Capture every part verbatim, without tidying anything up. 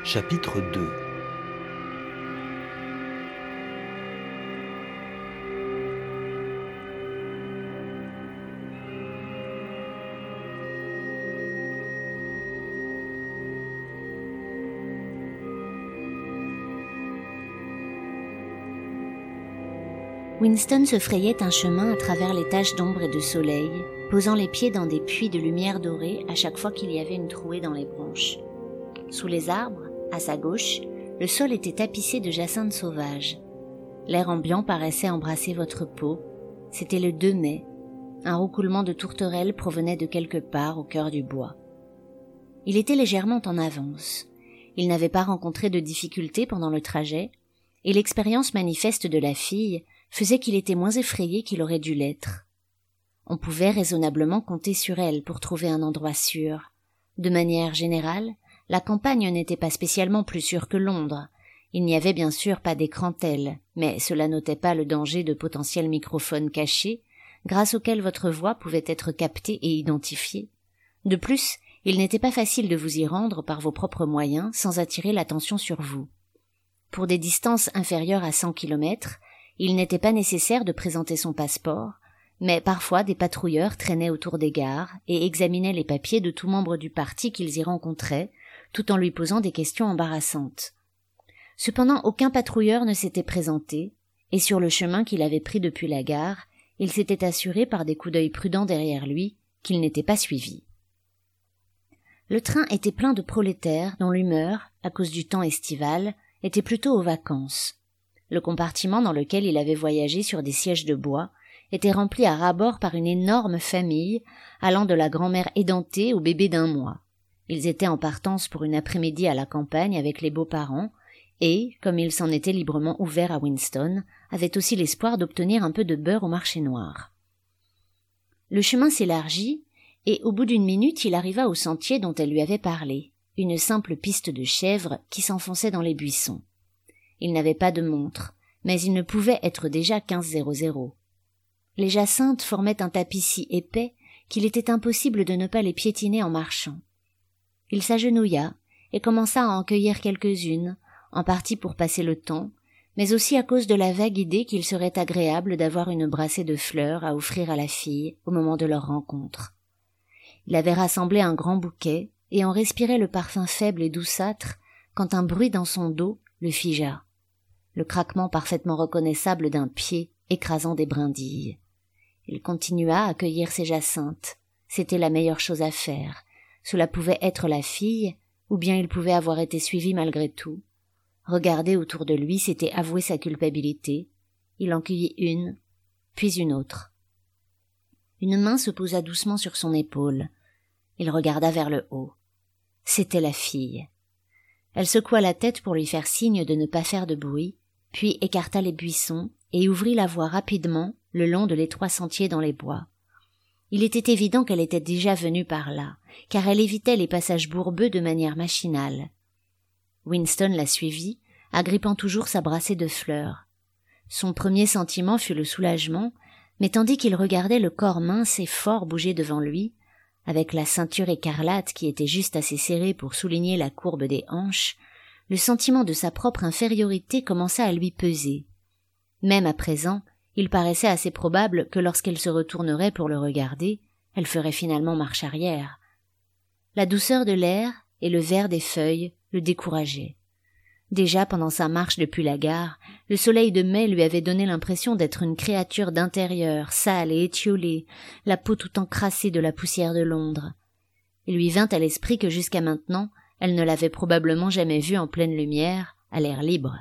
Chapitre deux. Winston se frayait un chemin à travers les taches d'ombre et de soleil, posant les pieds dans des puits de lumière dorée à chaque fois qu'il y avait une trouée dans les branches. Sous les arbres, à sa gauche, le sol était tapissé de jacinthes sauvages. L'air ambiant paraissait embrasser votre peau. C'était le deux mai. Un roucoulement de tourterelles provenait de quelque part au cœur du bois. Il était légèrement en avance. Il n'avait pas rencontré de difficultés pendant le trajet, et l'expérience manifeste de la fille faisait qu'il était moins effrayé qu'il aurait dû l'être. On pouvait raisonnablement compter sur elle pour trouver un endroit sûr. De manière générale, la campagne n'était pas spécialement plus sûre que Londres. Il n'y avait bien sûr pas d'écran tel, mais cela n'ôtait pas le danger de potentiels microphones cachés, grâce auxquels votre voix pouvait être captée et identifiée. De plus, il n'était pas facile de vous y rendre par vos propres moyens sans attirer l'attention sur vous. Pour des distances inférieures à cent kilomètres, il n'était pas nécessaire de présenter son passeport, mais parfois des patrouilleurs traînaient autour des gares et examinaient les papiers de tout membre du parti qu'ils y rencontraient, tout en lui posant des questions embarrassantes. Cependant, aucun patrouilleur ne s'était présenté, et sur le chemin qu'il avait pris depuis la gare, il s'était assuré par des coups d'œil prudents derrière lui qu'il n'était pas suivi. Le train était plein de prolétaires dont l'humeur, à cause du temps estival, était plutôt aux vacances. Le compartiment dans lequel il avait voyagé sur des sièges de bois était rempli à ras-bord par une énorme famille, allant de la grand-mère édentée au bébé d'un mois. Ils étaient en partance pour une après-midi à la campagne avec les beaux-parents et, comme ils s'en étaient librement ouverts à Winston, avaient aussi l'espoir d'obtenir un peu de beurre au marché noir. Le chemin s'élargit et, au bout d'une minute, il arriva au sentier dont elle lui avait parlé, une simple piste de chèvres qui s'enfonçait dans les buissons. Il n'avait pas de montre, mais il ne pouvait être déjà quinze heures. Les jacinthes formaient un tapis si épais qu'il était impossible de ne pas les piétiner en marchant. Il s'agenouilla et commença à en cueillir quelques-unes, en partie pour passer le temps, mais aussi à cause de la vague idée qu'il serait agréable d'avoir une brassée de fleurs à offrir à la fille au moment de leur rencontre. Il avait rassemblé un grand bouquet et en respirait le parfum faible et douceâtre quand un bruit dans son dos le figea. Le craquement parfaitement reconnaissable d'un pied écrasant des brindilles. Il continua à cueillir ses jacinthes. C'était la meilleure chose à faire. Cela pouvait être la fille, ou bien il pouvait avoir été suivi malgré tout. Regarder autour de lui, c'était avouer sa culpabilité. Il en cueillit une, puis une autre. Une main se posa doucement sur son épaule. Il regarda vers le haut. C'était la fille. Elle secoua la tête pour lui faire signe de ne pas faire de bruit, puis écarta les buissons et ouvrit la voie rapidement le long de l'étroit sentier dans les bois. Il était évident qu'elle était déjà venue par là, car elle évitait les passages bourbeux de manière machinale. Winston la suivit, agrippant toujours sa brassée de fleurs. Son premier sentiment fut le soulagement, mais tandis qu'il regardait le corps mince et fort bouger devant lui, avec la ceinture écarlate qui était juste assez serrée pour souligner la courbe des hanches, le sentiment de sa propre infériorité commença à lui peser. Même à présent, il paraissait assez probable que lorsqu'elle se retournerait pour le regarder, elle ferait finalement marche arrière. La douceur de l'air et le vert des feuilles le décourageaient. Déjà pendant sa marche depuis la gare, le soleil de mai lui avait donné l'impression d'être une créature d'intérieur, sale et étiolée, la peau tout encrassée de la poussière de Londres. Il lui vint à l'esprit que jusqu'à maintenant, elle ne l'avait probablement jamais vue en pleine lumière, à l'air libre.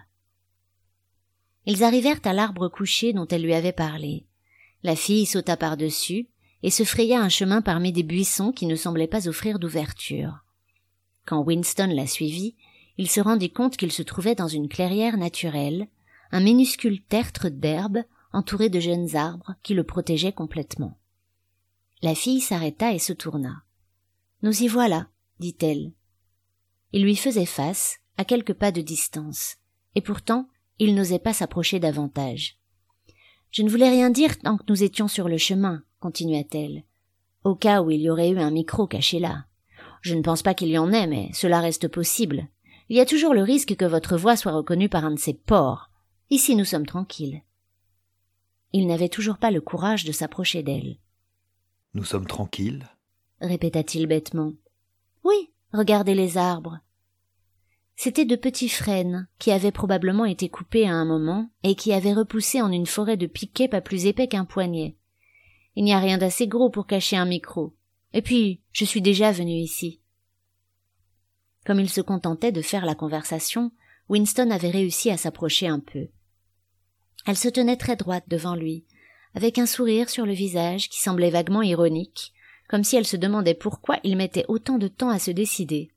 Ils arrivèrent à l'arbre couché dont elle lui avait parlé. La fille sauta par-dessus et se fraya un chemin parmi des buissons qui ne semblaient pas offrir d'ouverture. Quand Winston la suivit, il se rendit compte qu'il se trouvait dans une clairière naturelle, un minuscule tertre d'herbe entouré de jeunes arbres qui le protégeaient complètement. La fille s'arrêta et se tourna. « Nous y voilà, dit-elle. » Il lui faisait face, à quelques pas de distance, et pourtant, il n'osait pas s'approcher davantage. « Je ne voulais rien dire tant que nous étions sur le chemin, » continua-t-elle, « au cas où il y aurait eu un micro caché là. Je ne pense pas qu'il y en ait, mais cela reste possible. Il y a toujours le risque que votre voix soit reconnue par un de ces porcs. Ici, nous sommes tranquilles. » Il n'avait toujours pas le courage de s'approcher d'elle. « Nous sommes tranquilles ?» répéta-t-il bêtement. « Oui, regardez les arbres. » C'étaient de petits frênes qui avaient probablement été coupés à un moment et qui avaient repoussé en une forêt de piquets pas plus épais qu'un poignet. Il n'y a rien d'assez gros pour cacher un micro. Et puis, je suis déjà venu ici. Comme il se contentait de faire la conversation, Winston avait réussi à s'approcher un peu. Elle se tenait très droite devant lui, avec un sourire sur le visage qui semblait vaguement ironique, comme si elle se demandait pourquoi il mettait autant de temps à se décider.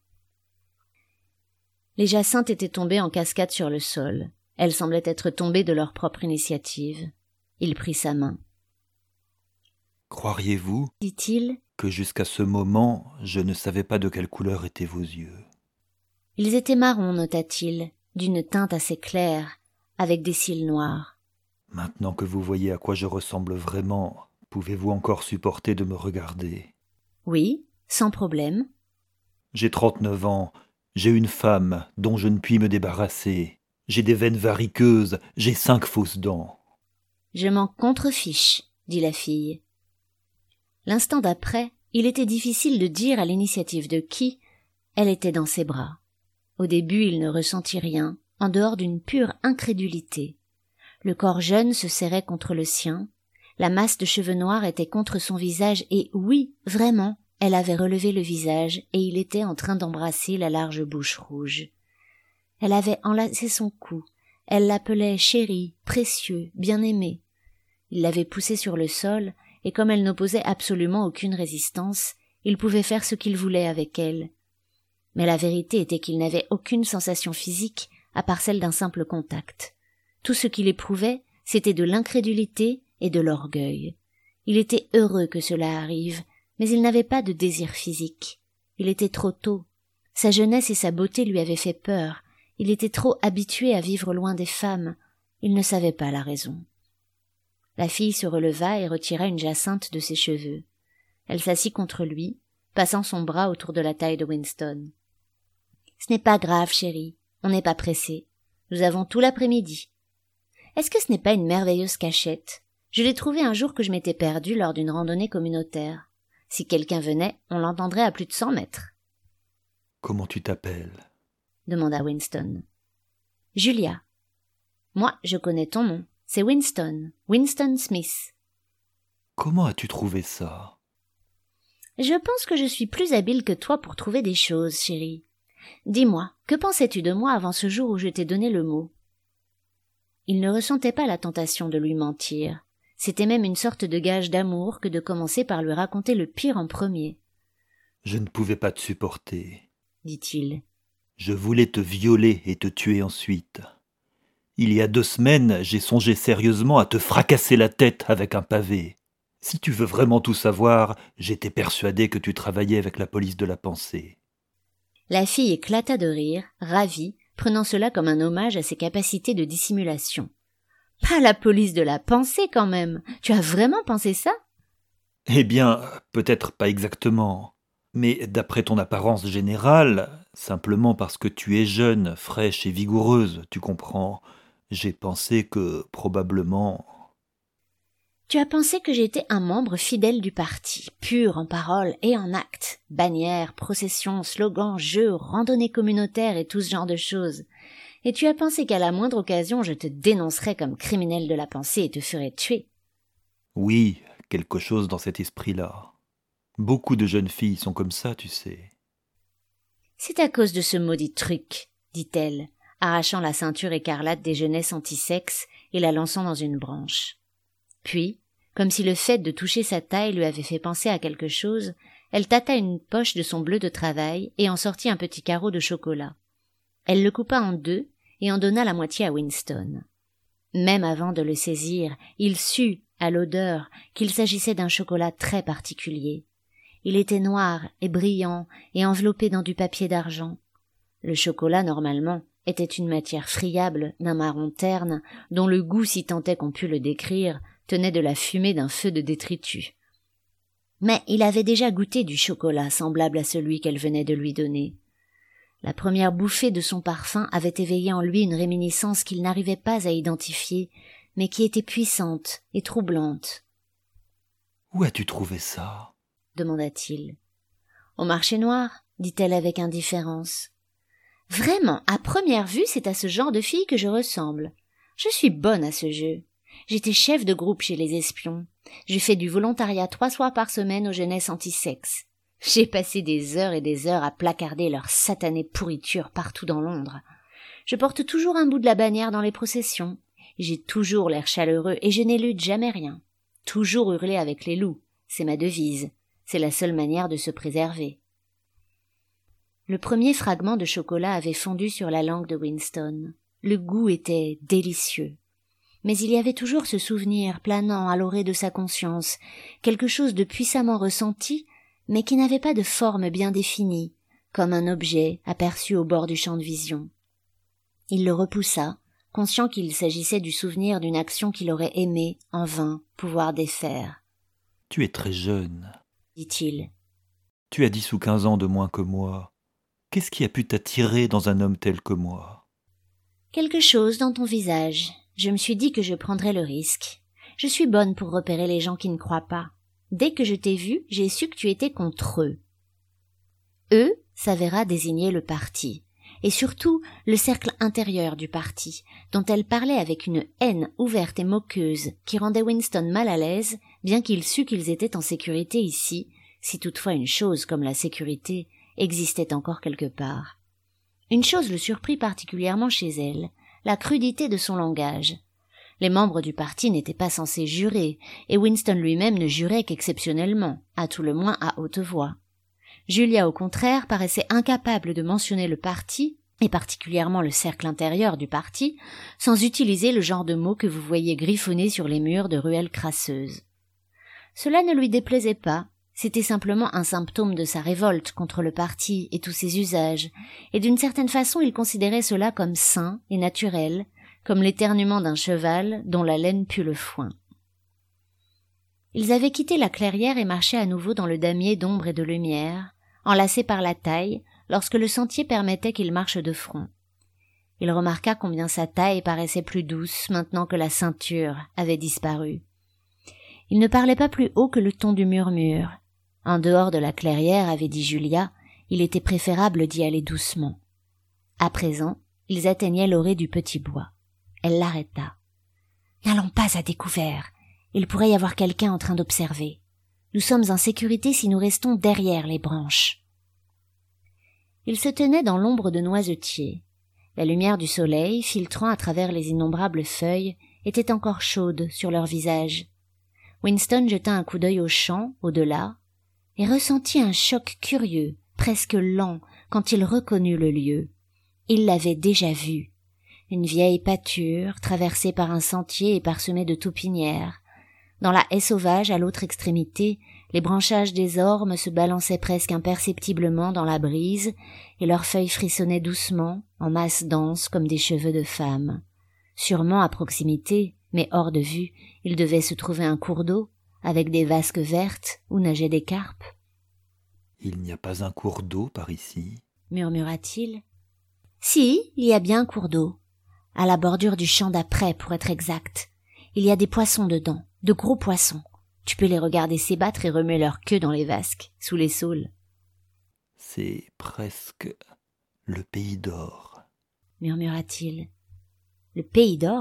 Les jacinthes étaient tombées en cascade sur le sol. Elles semblaient être tombées de leur propre initiative. Il prit sa main. « Croiriez-vous, dit-il, que jusqu'à ce moment, je ne savais pas de quelle couleur étaient vos yeux ?» Ils étaient marrons, nota-t-il, d'une teinte assez claire, avec des cils noirs. « Maintenant que vous voyez à quoi je ressemble vraiment, pouvez-vous encore supporter de me regarder ?»« Oui, sans problème. »« J'ai trente-neuf ans, j'ai une femme dont je ne puis me débarrasser. J'ai des veines variqueuses, j'ai cinq fausses dents. »« Je m'en contrefiche, » dit la fille. L'instant d'après, il était difficile de dire à l'initiative de qui elle était dans ses bras. Au début, il ne ressentit rien, en dehors d'une pure incrédulité. Le corps jeune se serrait contre le sien, la masse de cheveux noirs était contre son visage et oui, vraiment, elle avait relevé le visage et il était en train d'embrasser la large bouche rouge. Elle avait enlacé son cou, elle l'appelait chéri, précieux, bien-aimé. Il l'avait poussée sur le sol et comme elle n'opposait absolument aucune résistance, il pouvait faire ce qu'il voulait avec elle. Mais la vérité était qu'il n'avait aucune sensation physique à part celle d'un simple contact. Tout ce qu'il éprouvait, c'était de l'incrédulité et de l'orgueil. Il était heureux que cela arrive, mais il n'avait pas de désir physique. Il était trop tôt. Sa jeunesse et sa beauté lui avaient fait peur. Il était trop habitué à vivre loin des femmes. Il ne savait pas la raison. La fille se releva et retira une jacinthe de ses cheveux. Elle s'assit contre lui, passant son bras autour de la taille de Winston. « Ce n'est pas grave, chérie. On n'est pas pressé. Nous avons tout l'après-midi. Est-ce que ce n'est pas une merveilleuse cachette? Je l'ai trouvée un jour que je m'étais perdue lors d'une randonnée communautaire. Si quelqu'un venait, on l'entendrait à plus de cent mètres. »« Comment tu t'appelles ?» demanda Winston. « Julia. Moi, je connais ton nom. C'est Winston. Winston Smith. »« Comment as-tu trouvé ça ?»« Je pense que je suis plus habile que toi pour trouver des choses, chérie. Dis-moi, que pensais-tu de moi avant ce jour où je t'ai donné le mot ?» Il ne ressentait pas la tentation de lui mentir. C'était même une sorte de gage d'amour que de commencer par lui raconter le pire en premier. « Je ne pouvais pas te supporter, » dit-il. « Je voulais te violer et te tuer ensuite. Il y a deux semaines, j'ai songé sérieusement à te fracasser la tête avec un pavé. Si tu veux vraiment tout savoir, j'étais persuadé que tu travaillais avec la police de la pensée. » La fille éclata de rire, ravie, prenant cela comme un hommage à ses capacités de dissimulation. « Pas la police de la pensée, quand même. Tu as vraiment pensé ça ?»« Eh bien, peut-être pas exactement. Mais d'après ton apparence générale, simplement parce que tu es jeune, fraîche et vigoureuse, tu comprends, j'ai pensé que, probablement... » Tu as pensé que j'étais un membre fidèle du parti, pur en parole et en actes. Bannières, processions, slogans, jeux, randonnées communautaires et tout ce genre de choses. Et tu as pensé qu'à la moindre occasion, je te dénoncerais comme criminel de la pensée et te ferais tuer. Oui, quelque chose dans cet esprit-là. Beaucoup de jeunes filles sont comme ça, tu sais. C'est à cause de ce maudit truc, dit-elle, arrachant la ceinture écarlate des jeunesses antisexes et la lançant dans une branche. Puis, comme si le fait de toucher sa taille lui avait fait penser à quelque chose, elle tâta une poche de son bleu de travail et en sortit un petit carreau de chocolat. Elle le coupa en deux et en donna la moitié à Winston. Même avant de le saisir, il sut, à l'odeur, qu'il s'agissait d'un chocolat très particulier. Il était noir et brillant et enveloppé dans du papier d'argent. Le chocolat, normalement, était une matière friable d'un marron terne, dont le goût, si tant est qu'on pût le décrire, tenait de la fumée d'un feu de détritus. Mais il avait déjà goûté du chocolat semblable à celui qu'elle venait de lui donner. La première bouffée de son parfum avait éveillé en lui une réminiscence qu'il n'arrivait pas à identifier, mais qui était puissante et troublante. « Où as-tu trouvé ça ?» demanda-t-il. « Au marché noir, » dit-elle avec indifférence. « Vraiment, à première vue, c'est à ce genre de fille que je ressemble. Je suis bonne à ce jeu. J'étais chef de groupe chez les espions. J'ai fait du volontariat trois soirs par semaine aux jeunesses anti-sexe. J'ai passé des heures et des heures à placarder leur satanée pourriture partout dans Londres. Je porte toujours un bout de la bannière dans les processions. J'ai toujours l'air chaleureux et je n'élude jamais rien. Toujours hurler avec les loups, c'est ma devise. C'est la seule manière de se préserver. » Le premier fragment de chocolat avait fondu sur la langue de Winston. Le goût était délicieux. Mais il y avait toujours ce souvenir planant à l'orée de sa conscience, quelque chose de puissamment ressenti, mais qui n'avait pas de forme bien définie, comme un objet aperçu au bord du champ de vision. Il le repoussa, conscient qu'il s'agissait du souvenir d'une action qu'il aurait aimé, en vain, pouvoir défaire. « Tu es très jeune, » dit-il. « Tu as dix ou quinze ans de moins que moi. Qu'est-ce qui a pu t'attirer dans un homme tel que moi ?»« Quelque chose dans ton visage. Je me suis dit que je prendrais le risque. Je suis bonne pour repérer les gens qui ne croient pas. Dès que je t'ai vu, j'ai su que tu étais contre eux. » Eux s'avéra désigner le parti, et surtout le cercle intérieur du parti, dont elle parlait avec une haine ouverte et moqueuse qui rendait Winston mal à l'aise, bien qu'il sût qu'ils étaient en sécurité ici, si toutefois une chose comme la sécurité existait encore quelque part. Une chose le surprit particulièrement chez elle, la crudité de son langage. Les membres du parti n'étaient pas censés jurer, et Winston lui-même ne jurait qu'exceptionnellement, à tout le moins à haute voix. Julia, au contraire, paraissait incapable de mentionner le parti, et particulièrement le cercle intérieur du parti, sans utiliser le genre de mots que vous voyez griffonnés sur les murs de ruelles crasseuses. Cela ne lui déplaisait pas, c'était simplement un symptôme de sa révolte contre le parti et tous ses usages, et d'une certaine façon il considérait cela comme sain et naturel, comme l'éternuement d'un cheval dont la laine pue le foin. Ils avaient quitté la clairière et marchaient à nouveau dans le damier d'ombre et de lumière, enlacés par la taille, lorsque le sentier permettait qu'ils marchent de front. Il remarqua combien sa taille paraissait plus douce maintenant que la ceinture avait disparu. Il ne parlait pas plus haut que le ton du murmure. En dehors de la clairière, avait dit Julia, il était préférable d'y aller doucement. À présent, ils atteignaient l'orée du petit bois. Elle l'arrêta. « N'allons pas à découvert. Il pourrait y avoir quelqu'un en train d'observer. Nous sommes en sécurité si nous restons derrière les branches. » Ils se tenaient dans l'ombre de noisetiers. La lumière du soleil, filtrant à travers les innombrables feuilles, était encore chaude sur leurs visages. Winston jeta un coup d'œil au champ, au-delà, et ressentit un choc curieux, presque lent, quand il reconnut le lieu. Il l'avait déjà vu. Une vieille pâture, traversée par un sentier et parsemée de taupinières. Dans la haie sauvage, à l'autre extrémité, les branchages des ormes se balançaient presque imperceptiblement dans la brise, et leurs feuilles frissonnaient doucement, en masses denses comme des cheveux de femme. Sûrement à proximité, mais hors de vue, il devait se trouver un cours d'eau, avec des vasques vertes où nageaient des carpes. « Il n'y a pas un cours d'eau par ici ?» murmura-t-il. « Si, il y a bien un cours d'eau. À la bordure du champ d'après, pour être exact. Il y a des poissons dedans, de gros poissons. Tu peux les regarder s'ébattre et remuer leur queue dans les vasques, sous les saules. »« C'est presque le pays d'or, » murmura-t-il. « Le pays d'or ?»«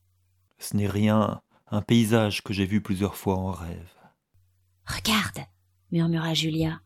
Ce n'est rien, un paysage que j'ai vu plusieurs fois en rêve. »« Regarde !» murmura Julia.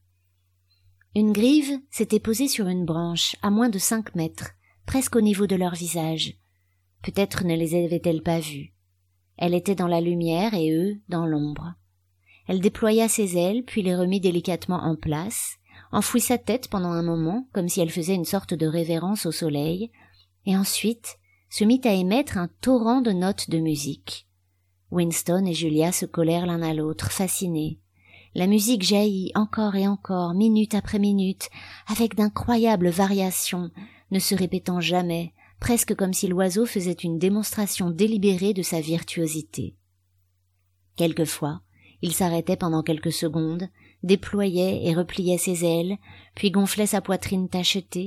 Une grive s'était posée sur une branche, à moins de cinq mètres, presque au niveau de leur visage. Peut-être ne les avait-elle pas vus. Elle était dans la lumière et eux dans l'ombre. Elle déploya ses ailes, puis les remit délicatement en place, enfouit sa tête pendant un moment, comme si elle faisait une sorte de révérence au soleil, et ensuite se mit à émettre un torrent de notes de musique. Winston et Julia se collèrent l'un à l'autre, fascinés. La musique jaillit encore et encore, minute après minute, avec d'incroyables variations, ne se répétant jamais, presque comme si l'oiseau faisait une démonstration délibérée de sa virtuosité. Quelquefois, il s'arrêtait pendant quelques secondes, déployait et repliait ses ailes, puis gonflait sa poitrine tachetée,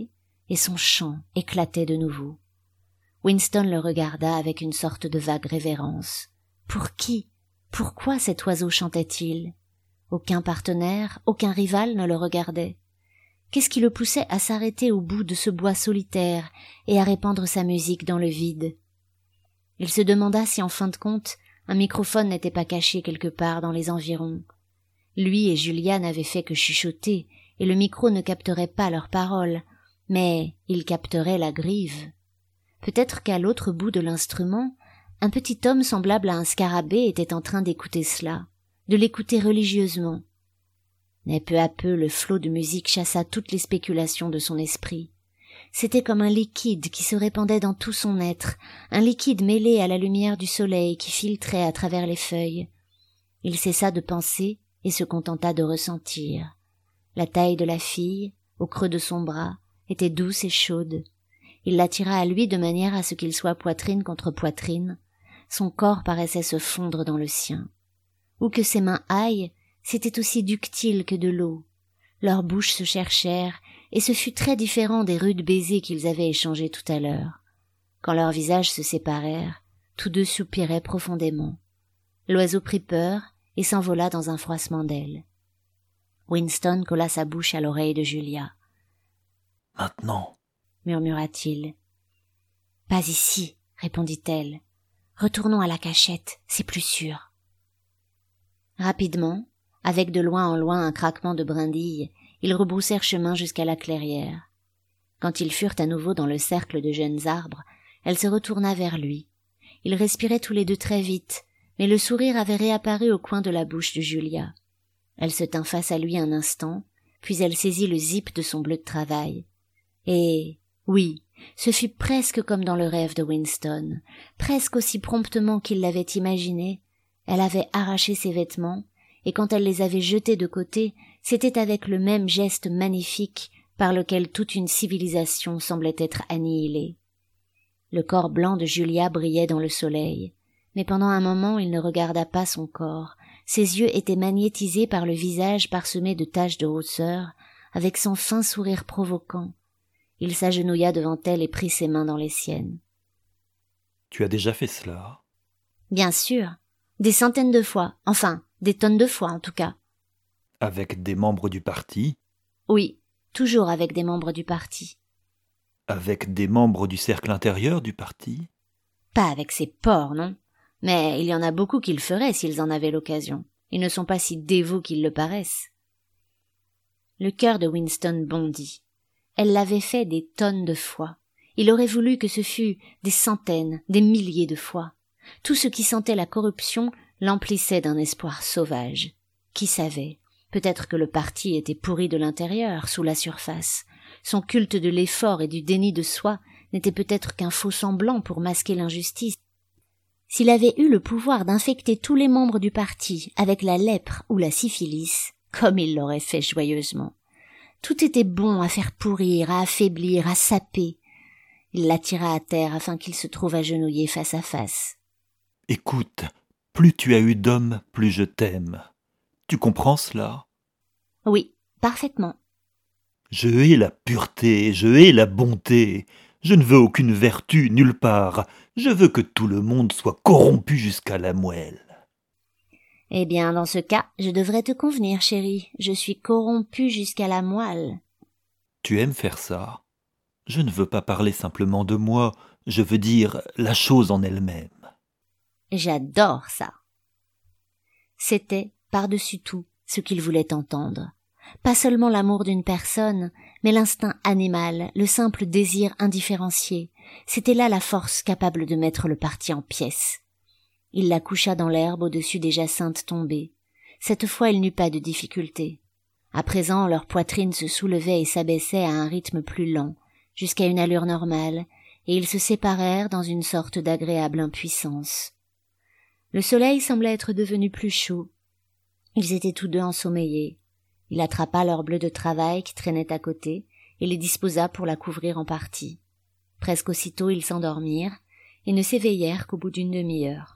et son chant éclatait de nouveau. Winston le regarda avec une sorte de vague révérence. Pour qui? Pourquoi cet oiseau chantait-il? Aucun partenaire, aucun rival ne le regardait. Qu'est-ce qui le poussait à s'arrêter au bout de ce bois solitaire et à répandre sa musique dans le vide? Il se demanda si en fin de compte un microphone n'était pas caché quelque part dans les environs. Lui et Julia n'avaient fait que chuchoter, et le micro ne capterait pas leurs paroles, mais il capterait la grive. Peut-être qu'à l'autre bout de l'instrument, un petit homme semblable à un scarabée était en train d'écouter cela, de l'écouter religieusement. Mais peu à peu le flot de musique chassa toutes les spéculations de son esprit. C'était comme un liquide qui se répandait dans tout son être, un liquide mêlé à la lumière du soleil qui filtrait à travers les feuilles. Il cessa de penser et se contenta de ressentir. La taille de la fille, au creux de son bras, était douce et chaude. Il l'attira à lui de manière à ce qu'il soit poitrine contre poitrine. Son corps paraissait se fondre dans le sien. Où que ses mains aillent, c'était aussi ductile que de l'eau. Leurs bouches se cherchèrent, et ce fut très différent des rudes baisers qu'ils avaient échangés tout à l'heure. Quand leurs visages se séparèrent, tous deux soupiraient profondément. L'oiseau prit peur et s'envola dans un froissement d'ailes. Winston colla sa bouche à l'oreille de Julia. « Maintenant » murmura-t-il. « Pas ici » répondit-elle. « Retournons à la cachette, c'est plus sûr. » Rapidement, avec de loin en loin un craquement de brindilles, ils rebroussèrent chemin jusqu'à la clairière. Quand ils furent à nouveau dans le cercle de jeunes arbres, elle se retourna vers lui. Ils respiraient tous les deux très vite, mais le sourire avait réapparu au coin de la bouche de Julia. Elle se tint face à lui un instant, puis elle saisit le zip de son bleu de travail. Et, oui, ce fut presque comme dans le rêve de Winston, presque aussi promptement qu'il l'avait imaginé. Elle avait arraché ses vêtements, et quand elle les avait jetés de côté, c'était avec le même geste magnifique par lequel toute une civilisation semblait être annihilée. Le corps blanc de Julia brillait dans le soleil, mais pendant un moment il ne regarda pas son corps. Ses yeux étaient magnétisés par le visage parsemé de taches de rousseur, avec son fin sourire provoquant. Il s'agenouilla devant elle et prit ses mains dans les siennes. « Tu as déjà fait cela ?»« Bien sûr, des centaines de fois, enfin, des tonnes de fois en tout cas. »« Avec des membres du parti ?»« Oui, toujours avec des membres du parti. »« Avec des membres du cercle intérieur du parti ?»« Pas avec ces porcs, non. Mais il y en a beaucoup qui le feraient s'ils en avaient l'occasion. Ils ne sont pas si dévots qu'ils le paraissent. » Le cœur de Winston bondit. Elle l'avait fait des tonnes de fois. Il aurait voulu que ce fût des centaines, des milliers de fois. Tout ce qui sentait la corruption l'emplissait d'un espoir sauvage. Qui savait? Peut-être que le parti était pourri de l'intérieur, sous la surface. Son culte de l'effort et du déni de soi n'était peut-être qu'un faux semblant pour masquer l'injustice. S'il avait eu le pouvoir d'infecter tous les membres du parti avec la lèpre ou la syphilis, comme il l'aurait fait joyeusement. Tout était bon à faire pourrir, à affaiblir, à saper. Il l'attira à terre afin qu'il se trouve agenouillé face à face. « Écoute, plus tu as eu d'hommes, plus je t'aime. Tu comprends cela ?»« Oui, parfaitement. »« Je hais la pureté, je hais la bonté. Je ne veux aucune vertu nulle part. Je veux que tout le monde soit corrompu jusqu'à la moelle. » Eh bien, dans ce cas, je devrais te convenir, chérie. Je suis corrompue jusqu'à la moelle. Tu aimes faire ça? Je ne veux pas parler simplement de moi, je veux dire la chose en elle-même. J'adore ça. C'était, par-dessus tout, ce qu'il voulait entendre. Pas seulement l'amour d'une personne, mais l'instinct animal, le simple désir indifférencié. C'était là la force capable de mettre le parti en pièces. Il la coucha dans l'herbe au-dessus des jacinthes tombées. Cette fois, il n'eut pas de difficulté. À présent, leurs poitrines se soulevaient et s'abaissaient à un rythme plus lent, jusqu'à une allure normale, et ils se séparèrent dans une sorte d'agréable impuissance. Le soleil semblait être devenu plus chaud. Ils étaient tous deux ensommeillés. Il attrapa leur bleu de travail qui traînait à côté et les disposa pour la couvrir en partie. Presque aussitôt, ils s'endormirent et ne s'éveillèrent qu'au bout d'une demi-heure.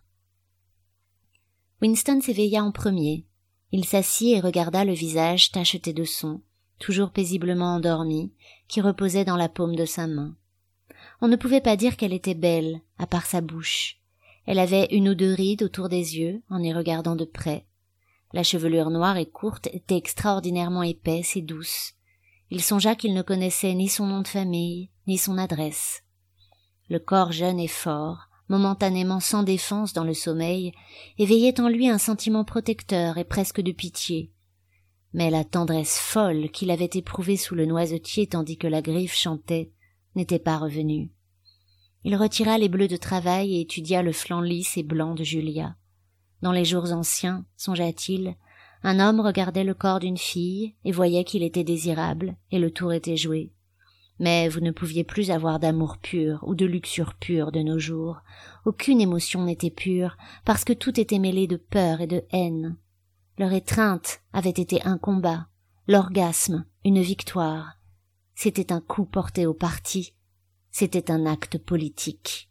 Winston s'éveilla en premier. Il s'assit et regarda le visage tacheté de son, toujours paisiblement endormie, qui reposait dans la paume de sa main. On ne pouvait pas dire qu'elle était belle, à part sa bouche. Elle avait une ou deux rides autour des yeux, en y regardant de près. La chevelure noire et courte était extraordinairement épaisse et douce. Il songea qu'il ne connaissait ni son nom de famille, ni son adresse. Le corps jeune et fort, momentanément sans défense dans le sommeil, éveillait en lui un sentiment protecteur et presque de pitié. Mais la tendresse folle qu'il avait éprouvée sous le noisetier tandis que la griffe chantait n'était pas revenue. Il retira les bleus de travail et étudia le flanc lisse et blanc de Julia. Dans les jours anciens, songea-t-il, un homme regardait le corps d'une fille et voyait qu'il était désirable, et le tour était joué. Mais vous ne pouviez plus avoir d'amour pur ou de luxure pure de nos jours. Aucune émotion n'était pure, parce que tout était mêlé de peur et de haine. Leur étreinte avait été un combat, l'orgasme une victoire. C'était un coup porté au parti, c'était un acte politique.